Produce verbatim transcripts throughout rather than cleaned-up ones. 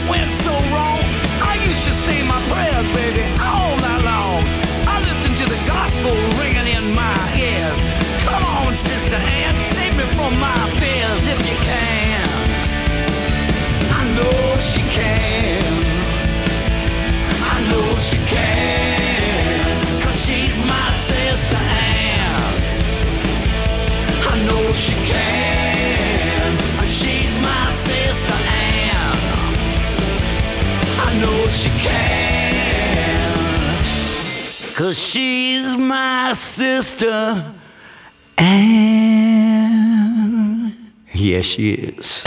went so wrong. I used to say my prayers, baby, all night long. I listened to the gospel ringing in my ears. Come on, Sister Ann, save me from my fears if you can. I know she can. I know she can. Cause she's my Sister Ann. I know she can. She's my Sister Ann. I know she can. Cause she's my Sister Ann. Yes, she is.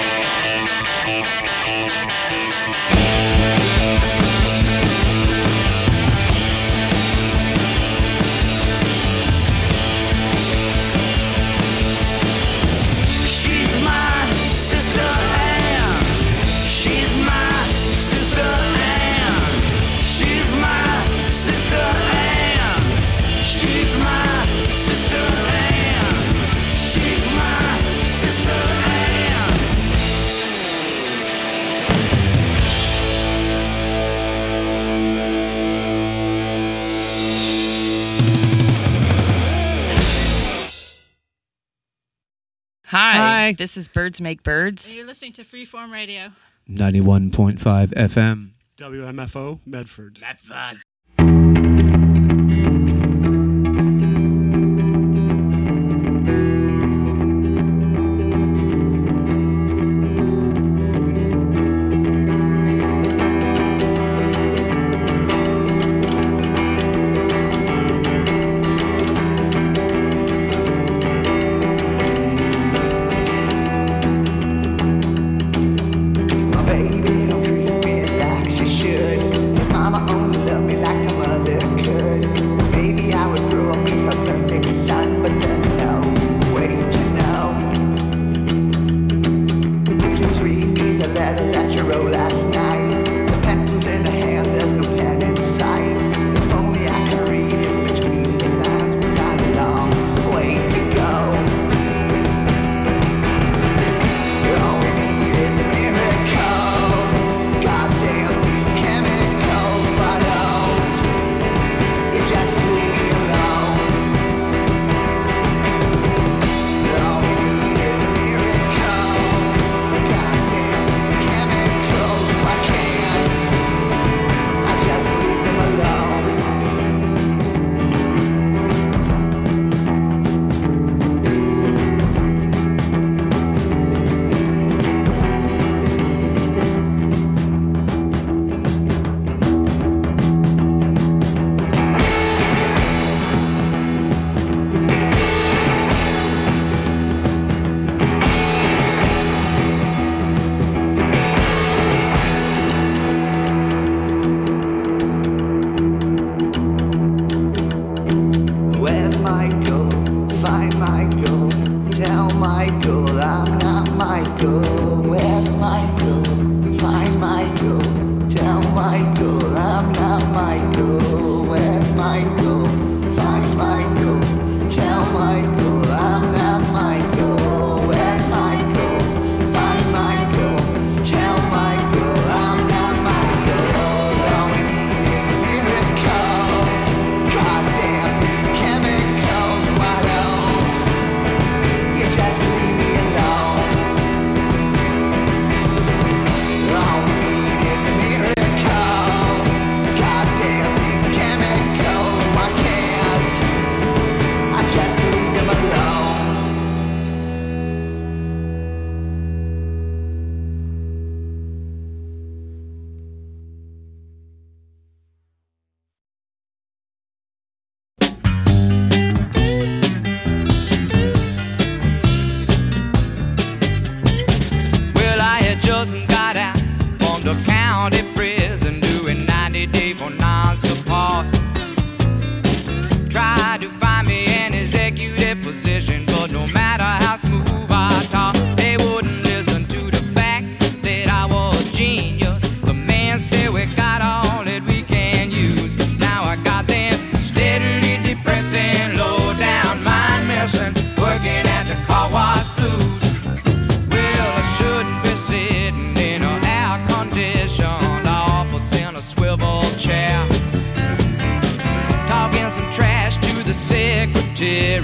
Hi. Hi. This is Birds Make Birds. And you're listening to Freeform Radio. ninety-one point five F M. W M F O, Medford. Medford. My baby don't treat me like she should. If mama only loved me like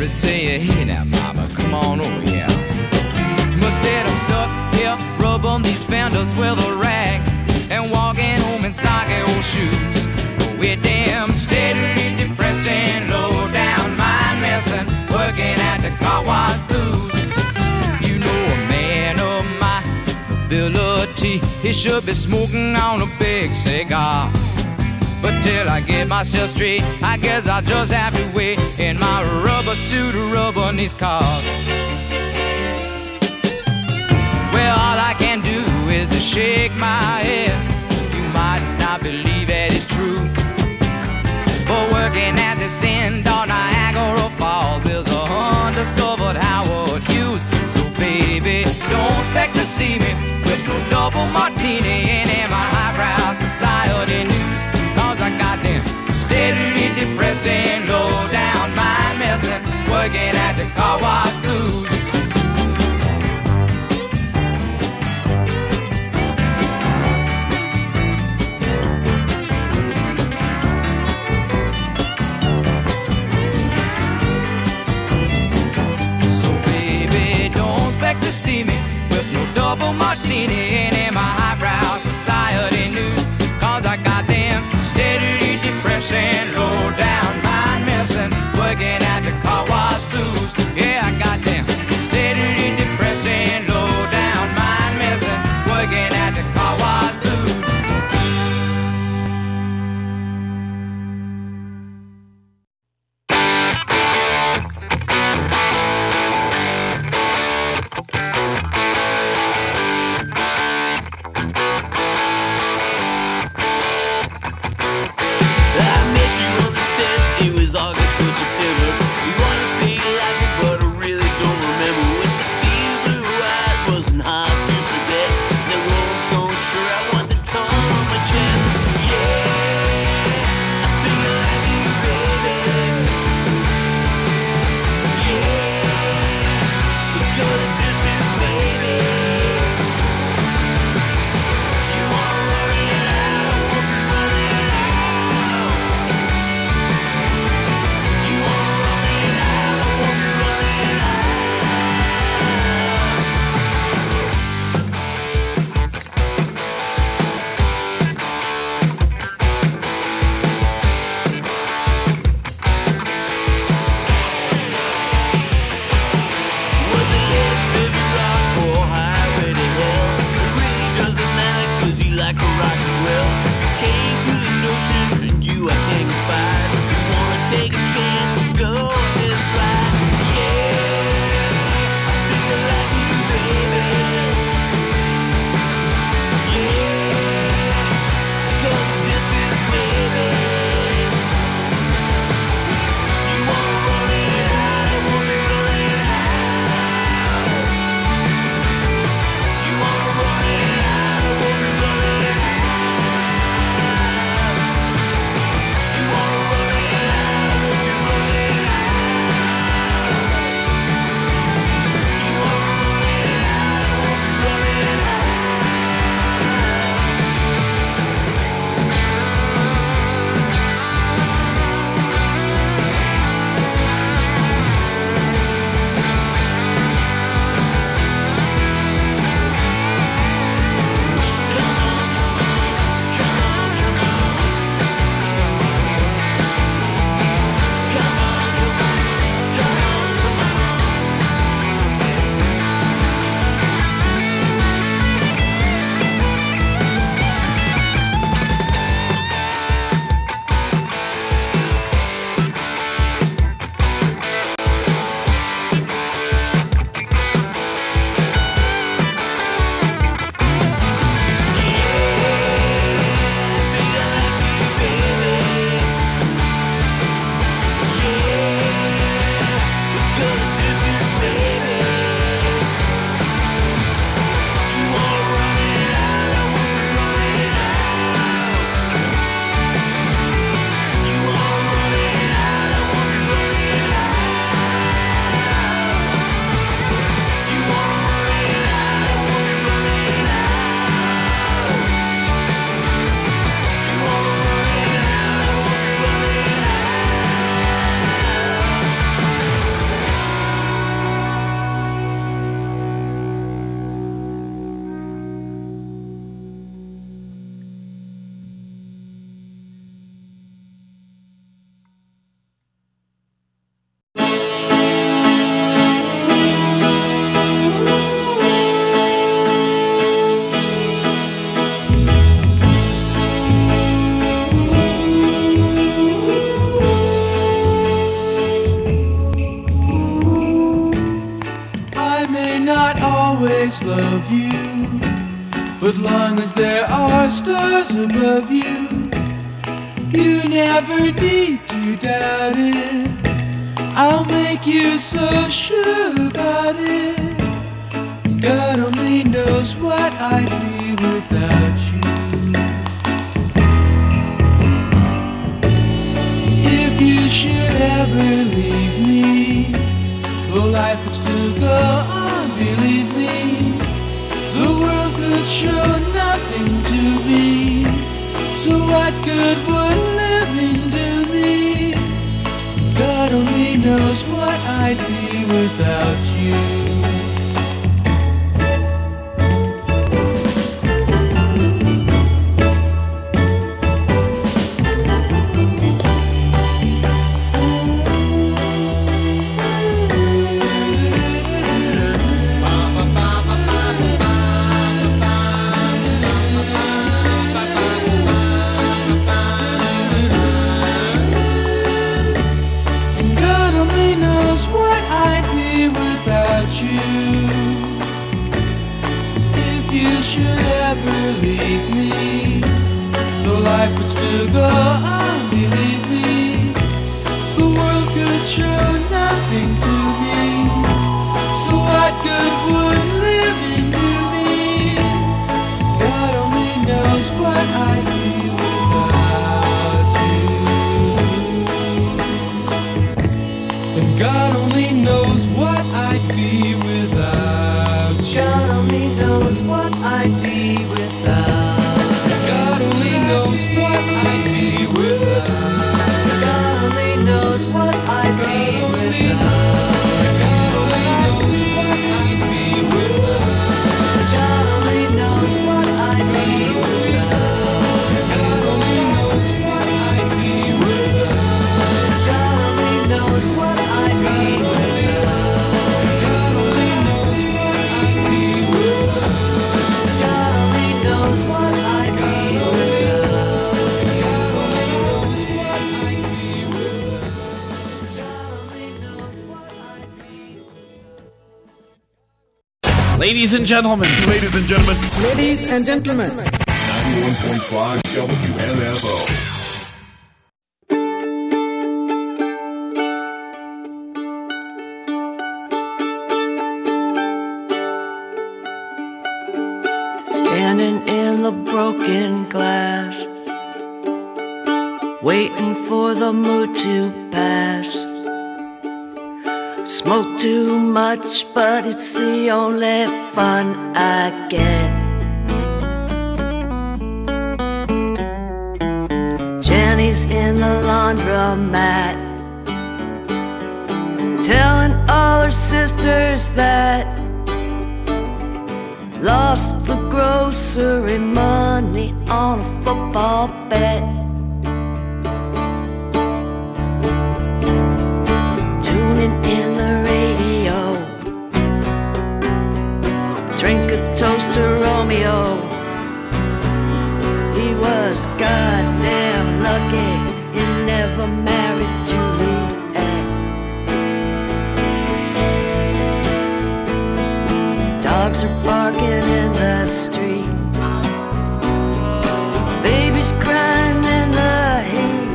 to say, hey now mama, come on over here. Must get them stuck here, rub on these fenders with a rag, and walking home in soggy old shoes. We're damn steadily depressing, low down mind messing, working at the car wash blues. You know a man of my ability, he should be smoking on a big cigar. But till I get myself straight, I guess I'll just have to wait in my rubber suit of rubber on these cars. Well, all I can do is to shake my head. You might not believe it is true, but working at the end on Niagara Falls is a undiscovered Howard Hughes. So baby, don't expect to see me with no double martini and in my highbrow society news. Cause I got them steadily depressing, low down mind messing, working at the car wash blues. To see me with no double martini and in my highbrow society news. Cause I got them steadily depressing, low down mind messing, working at the car wash blues. Yeah, I got them steadily depressing, low down mind messing, working at the car wash blues. not always love you, but long as there are stars above you, you never need to doubt it. I'll make you so sure about it. God only knows what I'd be without you. If you should ever leave me, well, life would still go on, believe me. The world could show nothing to me, so what good would living do me? God only knows what I'd be without you. Leave me, though life would still go on, believe me. The world could show nothing to me, so what good would living do me? God only knows what I'd be without you. And God only knows what I'd be without you. God only knows what I'd be without. God only knows what I'd be without. God only knows what I'd be without. God only knows what I'd be without. God only knows what I'd be without. God only knows what I'd be without. God only knows what I'd be without. God only knows what I'd be without. God only knows what I'd be without. God only knows what I'd be without. God only knows what I'd be without. Ladies and gentlemen. Ladies and gentlemen. Ladies and gentlemen. ninety-one point five W M F O. Standing in the broken glass, waiting for the mood to pass. Smoke too much, but it's the only fun I get. Jenny's in the laundromat, telling all her sisters that lost the grocery money on a football bet. Tuning in the radio, drink a toast to Romeo. He was goddamn lucky he never married Juliet. Dogs are barking in the street, babies crying in the heat.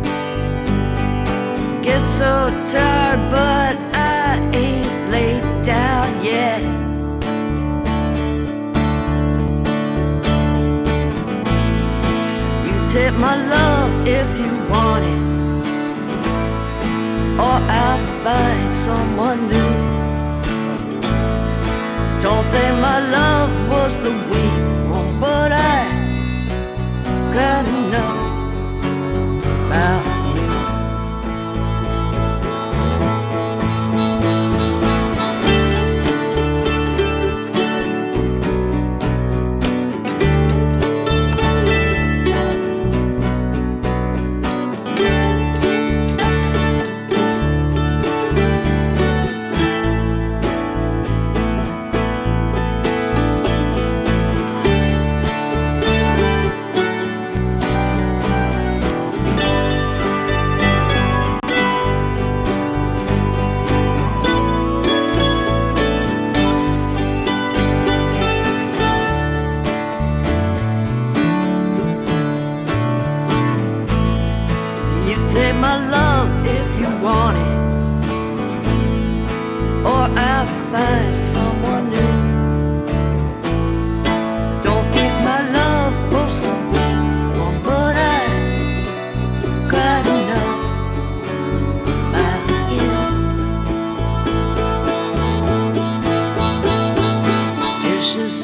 Get so tired, but I ain't laid down yet. You take my love if you want it, or I'll find someone new. Don't think my love was the weak one, but I gotta know about you.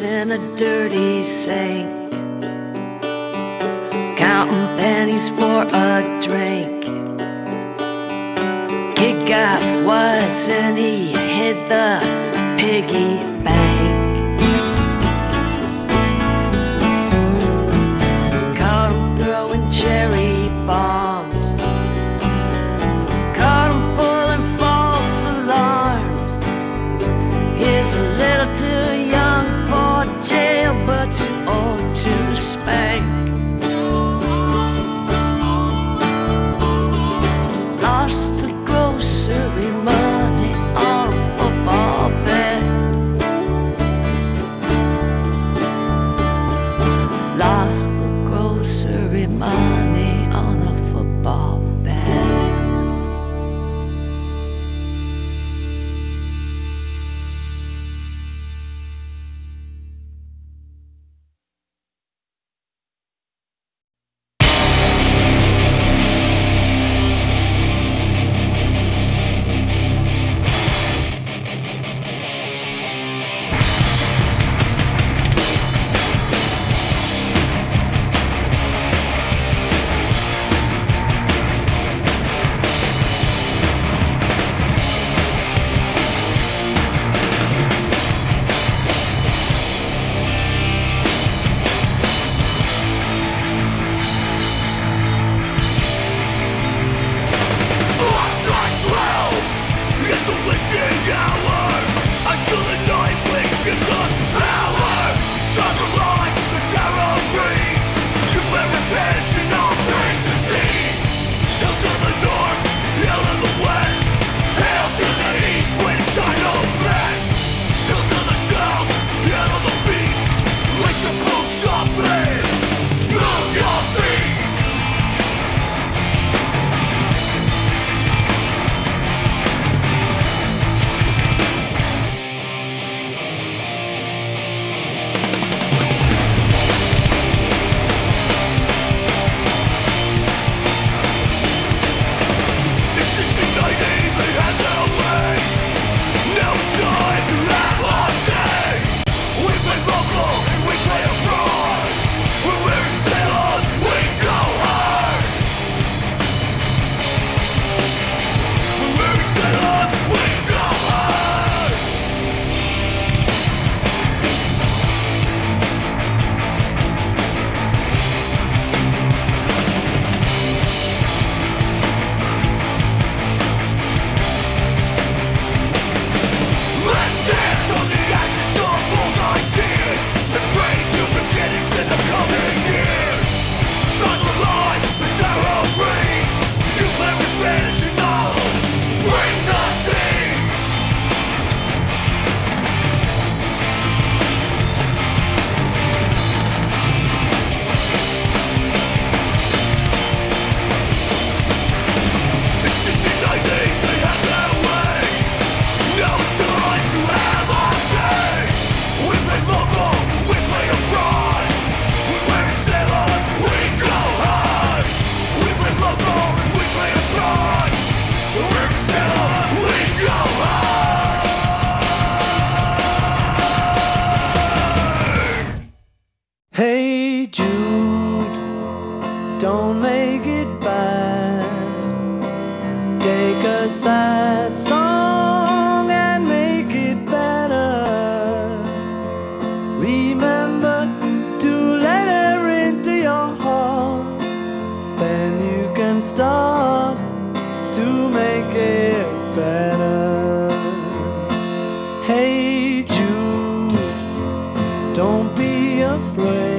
in a dirty sink, counting pennies for a drink. Kid got wise and he hit the piggy bank. Caught him throwing cherry bombs, caught him pulling false alarms. He's a little too young for jail, but too old to spank. Lost the grocery money on a football bet. Lost the grocery money on a football bet. Hey Jude, don't make it bad. Take a sad song and make it better. Remember to let her into your heart, then you can start to make it better. Hey Jude, don't be afraid.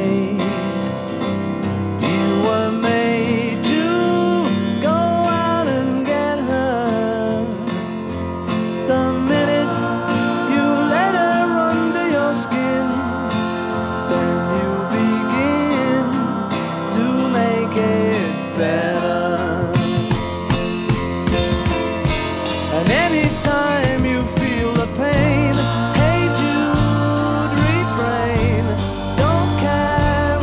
You were made to go out and get her. The minute you let her under your skin, then you begin to make it better. And anytime you feel the pain, hey Jude, refrain. Don't care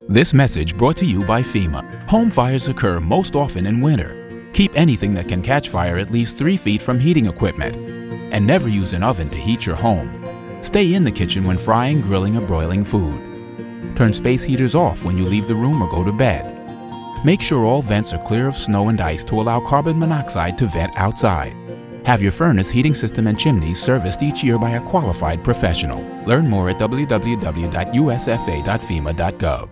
This message brought to you by FEMA. Home fires occur most often in winter. Keep anything that can catch fire at least three feet from heating equipment. And never use an oven to heat your home. Stay in the kitchen when frying, grilling, or broiling food. Turn space heaters off when you leave the room or go to bed. Make sure all vents are clear of snow and ice to allow carbon monoxide to vent outside. Have your furnace, heating system, and chimneys serviced each year by a qualified professional. Learn more at w w w dot u s f a dot fema dot gov.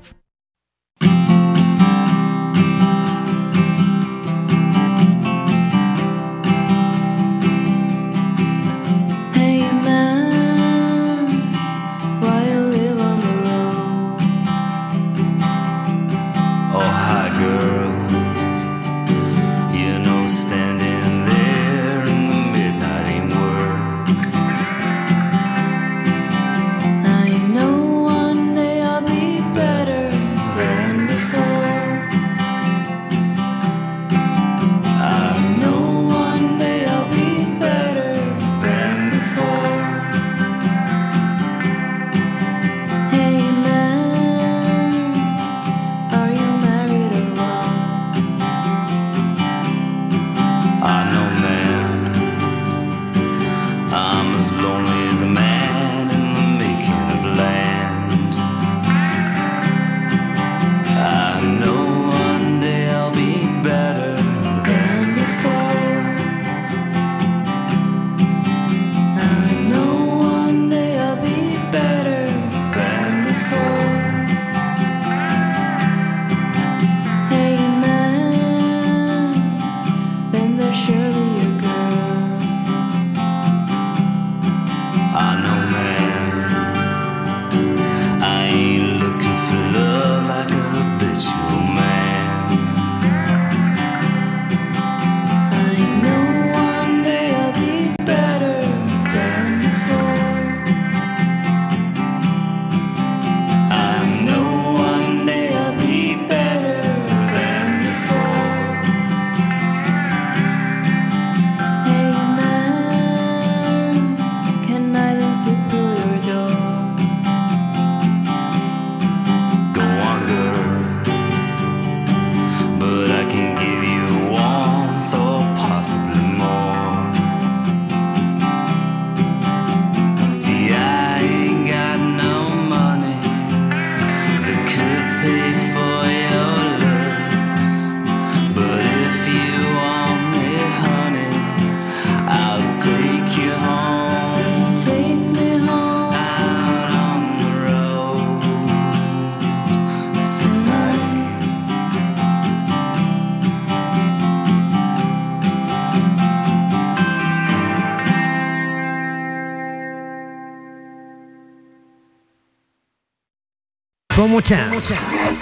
One more time. One more time.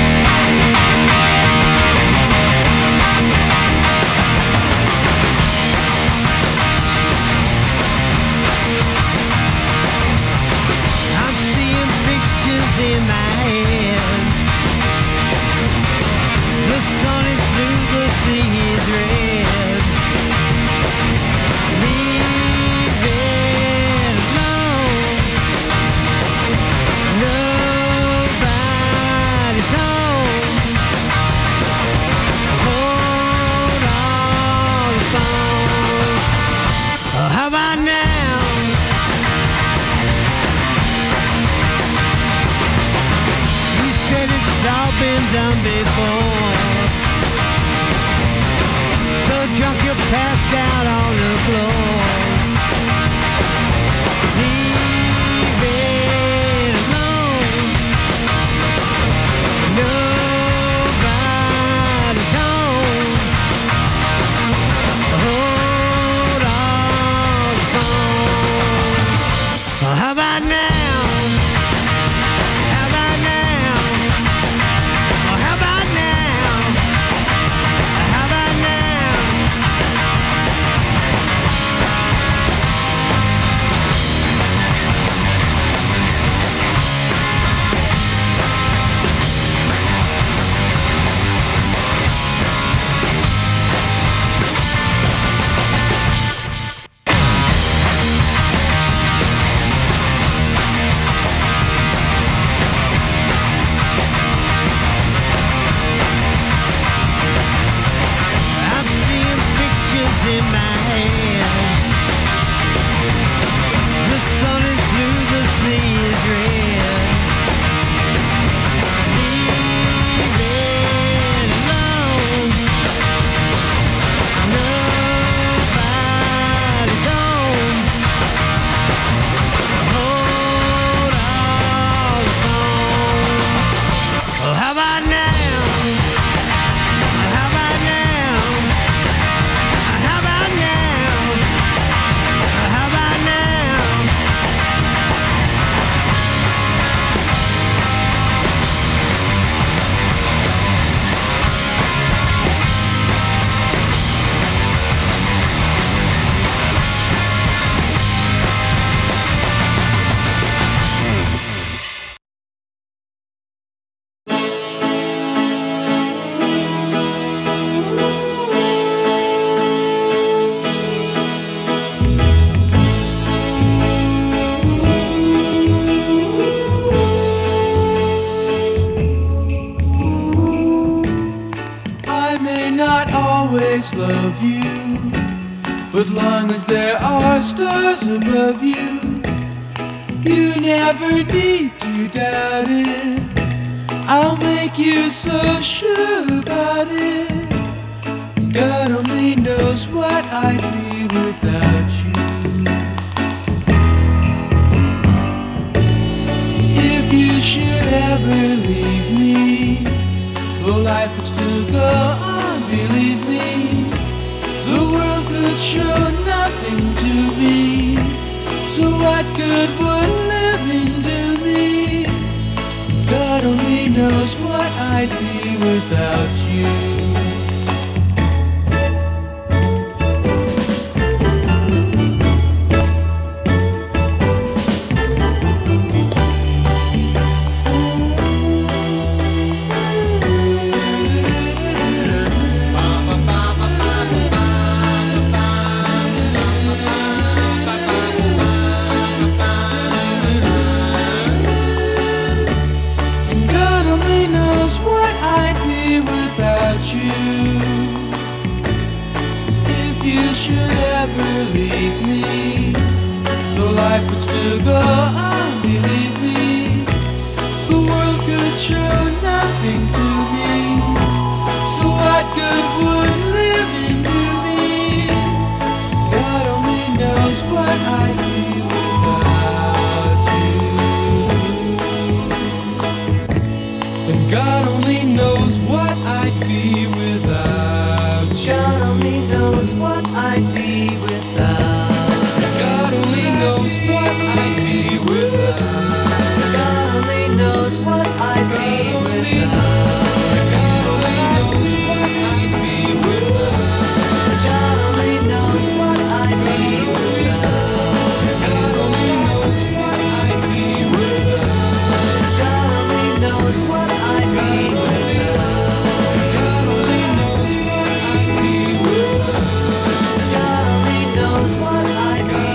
I'm seeing pictures in my head. The sun is blue, the sea is red. Leave it alone. Nobody's home. Hold on the phone. Oh, how about now? It's all been done before. So drunk you're passed out on the floor. Leave it alone. Nobody's home. Hold on the phone. Oh, how about now? How about now? How about now? always love you, but long as there are stars above you, you never need to doubt it. I'll make you so sure about it. God only knows what I'd be without you. If you should ever leave me, well, life would still go on, believe me. The world could show nothing to me, so what good would living do me? God only knows what I'd be without you. Leave me, though life would still go on, believe me. The world could show nothing to me, so what good would living do me? God only knows what I'd be without you. And God only knows what I'd be without you. God only knows what I'd be without. God only knows what I'd be without. God only knows what I'd be without. God only knows what I'd be without. God only knows what I'd be without. God only knows what I'd be without. God only knows what I'd be without. God only knows what I'd be without. God only knows what I'd be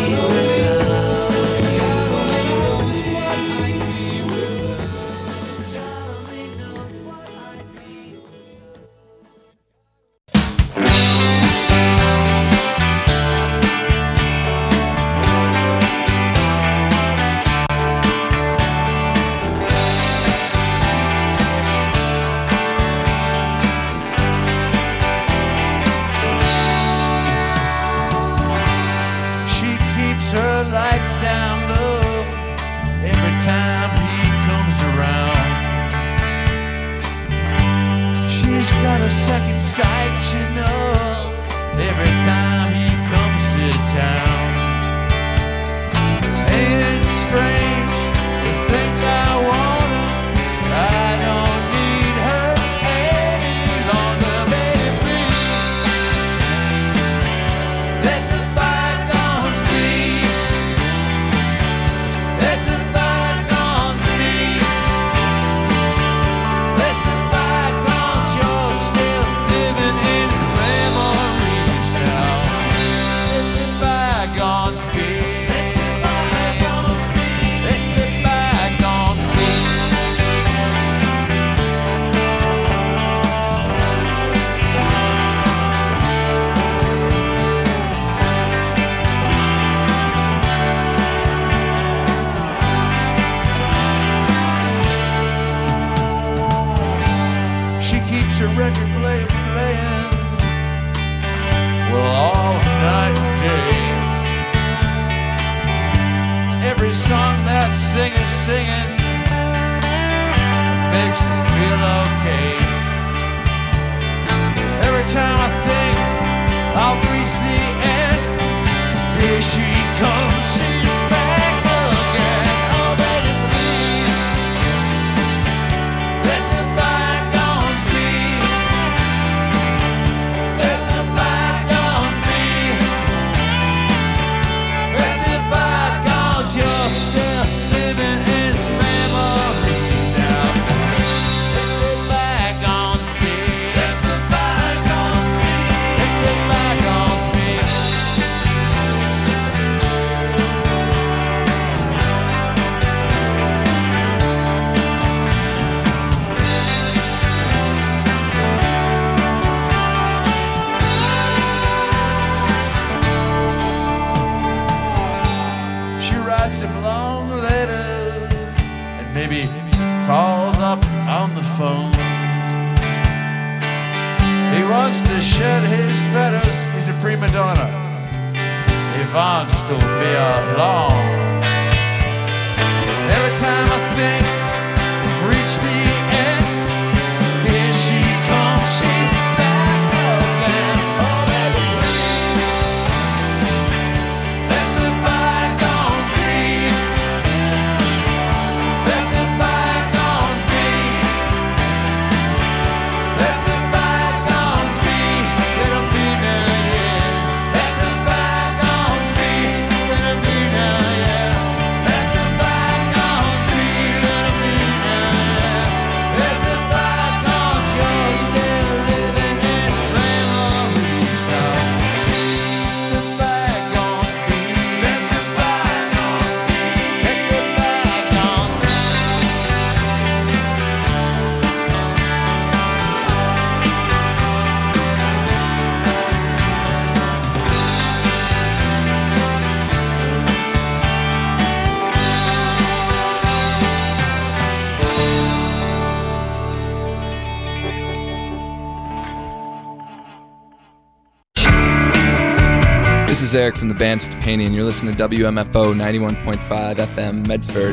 second sight, she knows every time he comes to town. Ain't it strange to think I want her? I don't need her any longer, baby, please. Let the bygones be. Let the bygones be. Let the bygones, you're still living in memories now. Let the bygones be. Let the bygones be. She keeps her record player playing, well, all night and day. Every song that singer's singing makes me feel okay. Every time I think I'll reach the end, here she comes, she's back again. Oh, baby, please, let the bygones be. Let the bygones be. Let the bygones, you're still living in memory now. Let alone. He wants to shed his feathers, he's a prima donna. He wants to be alone. Every time I think I've reached the end, here she comes, she's back again. Oh baby, let the bygones be. Let the bygones be. Let the bygones be. Let them be now, yeah. Let the bygones be. Let them be now, yeah. Let the bygones be. Let them be now, yeah. Let the bygones, you're still living in memories now. Let the bygones be. Let the bygones be. Let the bygones. This is Eric from the band Stepani, and you're listening to W M F O ninety-one point five F M Medford.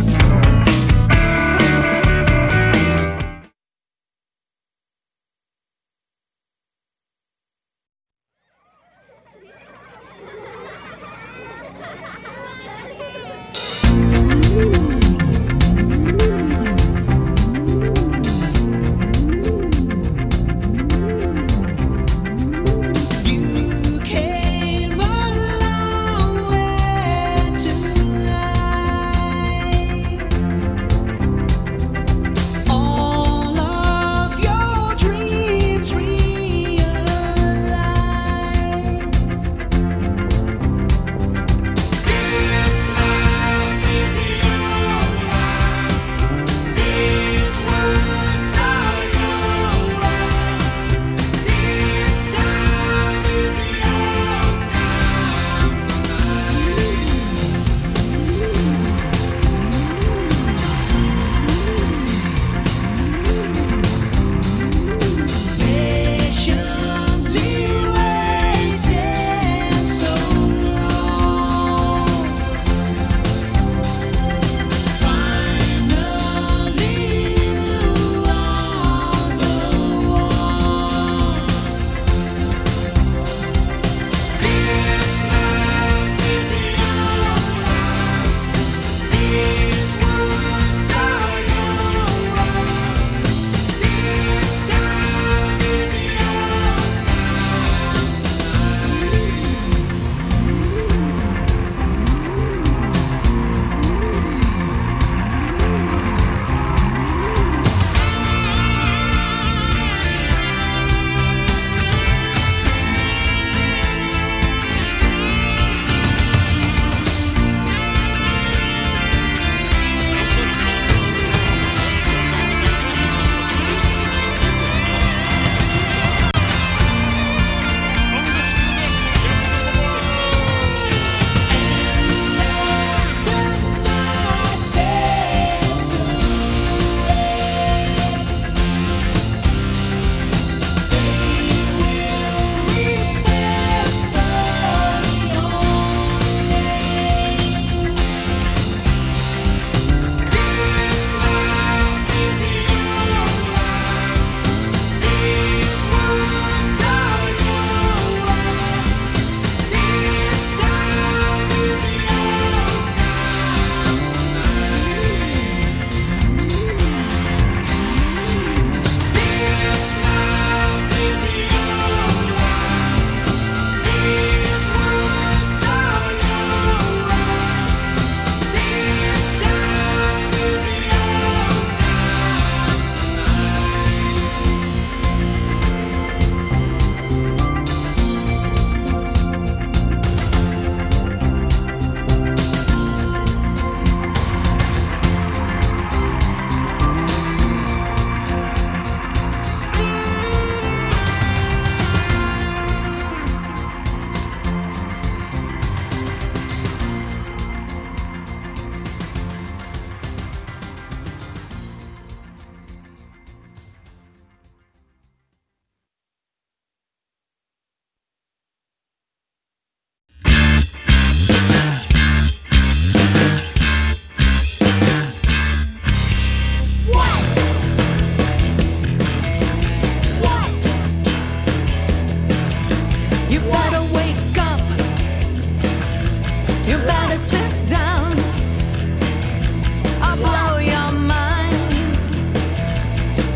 You came a long way tonight.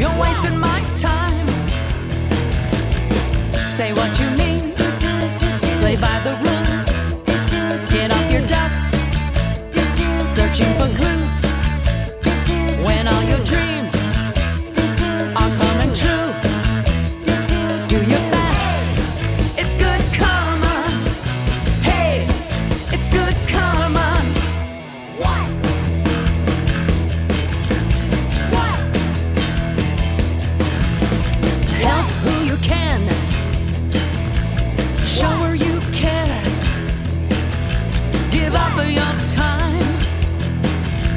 you're wasting my time. Say what you mean, play by the rules, get off your duff, searching for clues, when all your dreams are coming true. Do your best, it's good karma. Hey, it's good karma. What? What? Help who you can, show her you care, give up your time,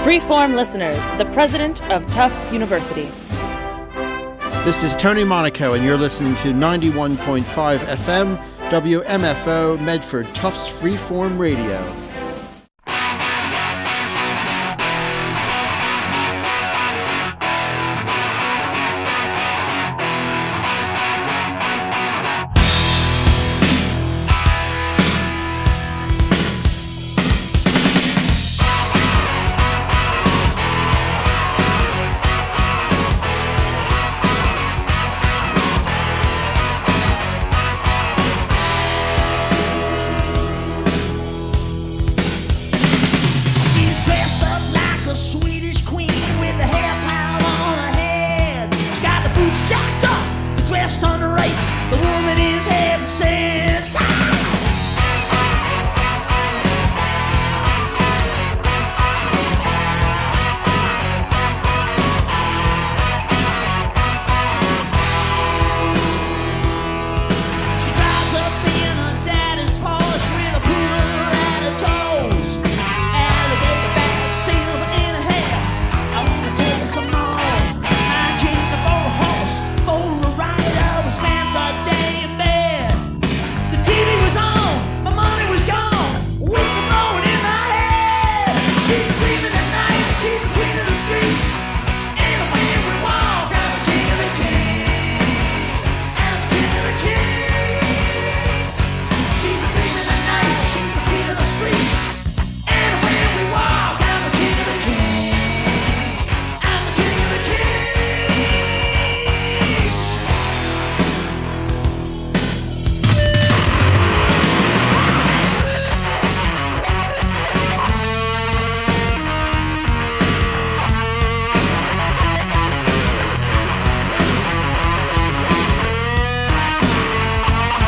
Freeform listeners, the president of Tufts University. This is Tony Monaco, and you're listening to ninety-one point five F M, W M F O, Medford, Tufts Freeform Radio. The woman is heaven sent.